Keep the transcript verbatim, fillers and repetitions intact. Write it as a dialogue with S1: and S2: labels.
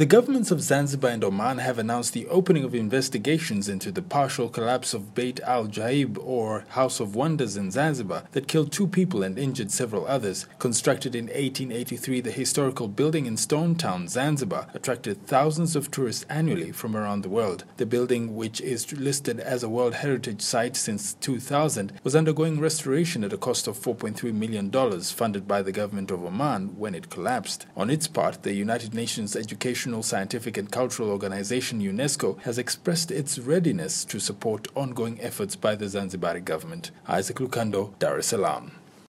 S1: The governments of Zanzibar and Oman have announced the opening of investigations into the partial collapse of Beit al-Jaib, or House of Wonders in Zanzibar, that killed two people and injured several others. Constructed in eighteen eighty-three, the historical building in Stone Town, Zanzibar, attracted thousands of tourists annually from around the world. The building, which is listed as a World Heritage Site since two thousand, was undergoing restoration at a cost of four point three million dollars, funded by the government of Oman when it collapsed. On its part, the United Nations Education Scientific and Cultural Organization UNESCO has expressed its readiness to support ongoing efforts by the Zanzibari government. Isaac Lukando, Dar es Salaam.